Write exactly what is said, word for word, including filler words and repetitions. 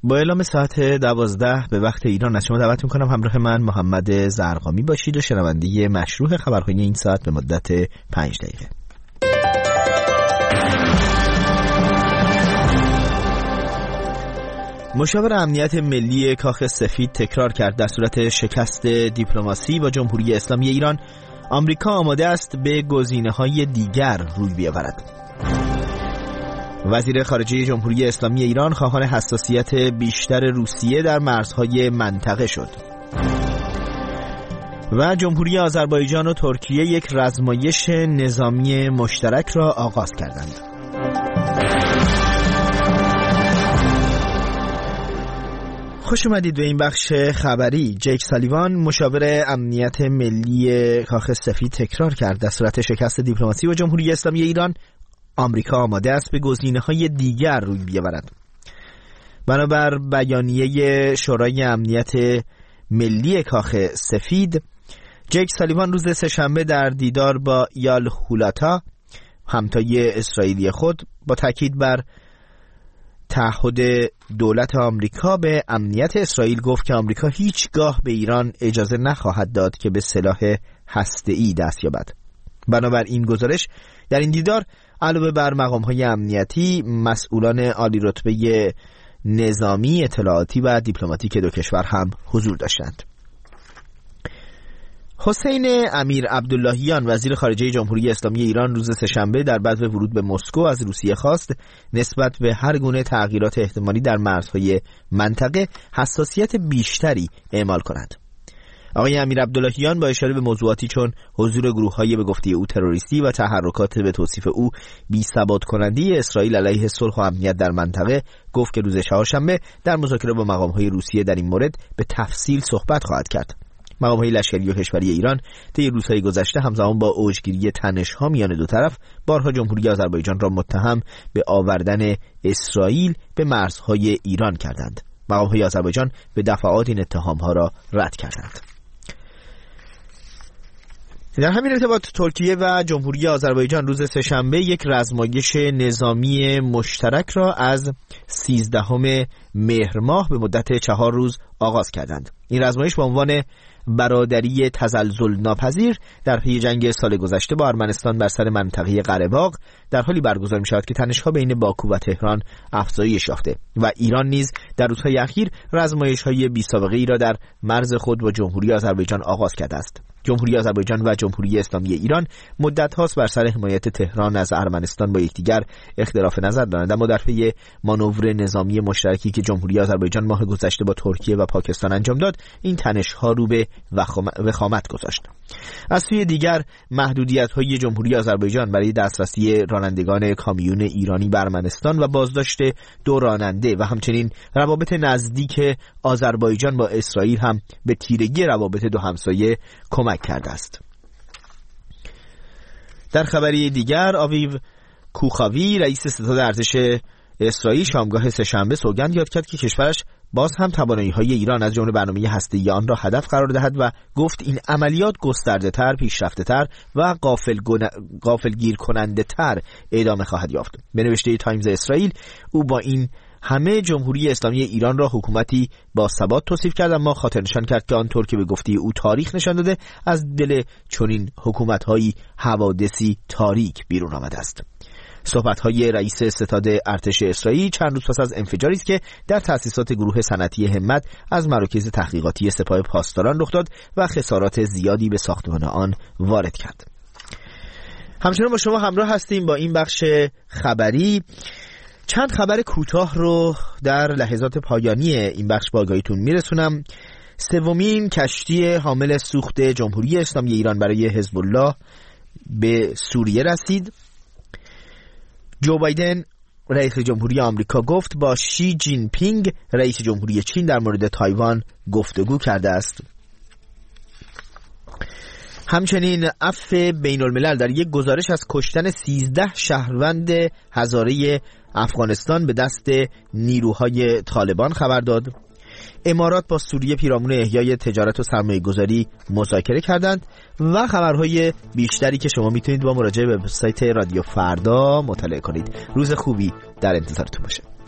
با اعلام ساعت دوازده به وقت ایران از شما دعوت میکنم همراه من محمد زرقامی باشید و شنونده مشروع خبرهای این ساعت به مدت پنج دقیقه. مشاور امنیت ملی کاخ سفید تکرار کرد در صورت شکست دیپلماسی با جمهوری اسلامی ایران، آمریکا آماده است به گزینه‌های دیگر روی بیاورد. وزیر خارجه جمهوری اسلامی ایران خواهان حساسیت بیشتر روسیه در مرزهای منطقه شد. و جمهوری آذربایجان و ترکیه یک رزمایش نظامی مشترک را آغاز کردند. خوش اومدید به این بخش خبری. جیک سالیوان مشاور امنیت ملی کاخ سفید تکرار کرد در صورت شکست دیپلماسی با جمهوری اسلامی ایران، آمریکا آماده است به گزینه‌های دیگر روی بیاورد. بنابر بیانیه شورای امنیت ملی کاخ سفید، جیک سالیوان روز سه‌شنبه در دیدار با یال هولاتا، همتای اسرائیلی خود، با تاکید بر تعهد دولت آمریکا به امنیت اسرائیل گفت که آمریکا هیچگاه به ایران اجازه نخواهد داد که به سلاح هسته‌ای دست یابد. بنابر این گزارش در این دیدار علاوه بر مقام‌های امنیتی، مسئولان عالی رتبه نظامی، اطلاعاتی و دیپلماتیک دو کشور هم حضور داشتند. حسین امیر عبداللهیان وزیر خارجه جمهوری اسلامی ایران روز سه‌شنبه در بعد ورود به مسکو از روسیه خواست نسبت به هر گونه تغییرات احتمالی در مرزهای منطقه حساسیت بیشتری اعمال کند. آقای امیر عبداللهیان با اشاره به موضوعاتی چون حضور گروه‌های به گفته او تروریستی و تحرکات به توصیف او بی‌ثبات کننده اسرائیل علیه صلح و امنیت در منطقه گفت که روز چهارشنبه در مذاکره با مقام‌های روسیه در این مورد به تفصیل صحبت خواهد کرد. مقام‌های لشکری و کشوری ایران طی روزهای گذشته همزمان با اوجگیری تنش‌ها میان دو طرف بارها جمهوری آذربایجان را متهم به آوردن اسرائیل به مرزهای ایران کردند. مقام‌های آذربایجان به دفعات این اتهام‌ها را رد کردند. در همین ارتباط ترکیه و جمهوری آذربایجان روز سه‌شنبه یک رزمایش نظامی مشترک را از سیزدهم مهر ماه به مدت چهار روز آغاز کردند. این رزمایش با عنوان برادری تزلزل ناپذیر در پی جنگ سال گذشته با ارمنستان بر سر منطقه قره باغ در حالی برگزار می شود که تنش‌ها بین باکو و تهران افزایش یافته و ایران نیز در روزهای اخیر رزمایش‌های بی‌سابقه‌ای را در مرز خود با جمهوری آذربایجان آغاز کرده است. جمهوری آذربایجان و جمهوری اسلامی ایران مدت هاست بر سر حمایت تهران از ارمنستان با یکدیگر اختلاف نظر دارند، اما در پی مانور نظامی مشترکی که جمهوری آذربایجان ماه گذشته با ترکیه و پاکستان انجام داد، این تنش‌ها رو به وخامت گذاشت. از سوی دیگر محدودیت‌های جمهوری آذربایجان برای دسترسی رانندگان کامیون ایرانی به ارمنستان و بازداشت دو راننده و همچنین روابط نزدیک آذربایجان با اسرائیل هم به تیرگی روابط دو همسایه کمک کرده است. در خبری دیگر، آویو کوخاوی رئیس ستاد ارتش اسرائیل شامگاه سه‌شنبه سوگند یاد کرد که کشورش باز هم توانایی‌های ایران از جمله برنامه هسته‌ای آن را هدف قرار دهد و گفت این عملیات گسترده‌تر، پیشرفته‌تر و غافلگیر کننده‌تر ادامه خواهد یافت. به نوشته تایمز اسرائیل، او با این همه جمهوری اسلامی ایران را حکومتی با ثبات توصیف کرد، اما خاطر نشان کرد که آنطور که به گفته او تاریخ نشان داده از دل چنین حکومت‌هایی حوادثی تاریک بیرون آمده است. صحبت‌های رئیس ستاد ارتش اسرائیل چند روز پس از انفجاری است که در تأسیسات گروه صنعتی همت از مراکز تحقیقاتی سپاه پاسداران رخ داد و خسارات زیادی به ساختمان آن وارد کرد. همچنان با شما همراه هستیم با این بخش خبری. چند خبر کوتاه رو در لحظات پایانی این بخش با آگاهیتون میرسونم. سومین کشتی حامل سوخت جمهوری اسلامی ایران برای حزب الله به سوریه رسید. جو بایدن رئیس جمهوری آمریکا گفت با شی جین پینگ رئیس جمهوری چین در مورد تایوان گفتگو کرده است. همچنین عفو بین الملل در یک گزارش از کشتن سیزده شهروند هزاره افغانستان به دست نیروهای طالبان خبر داد. امارات با سوریه پیرامون احیای تجارت و سرمایه گذاری مذاکره کردند و خبرهای بیشتری که شما میتونید با مراجعه به وبسایت رادیو فردا مطالعه کنید. روز خوبی در انتظارتون باشه.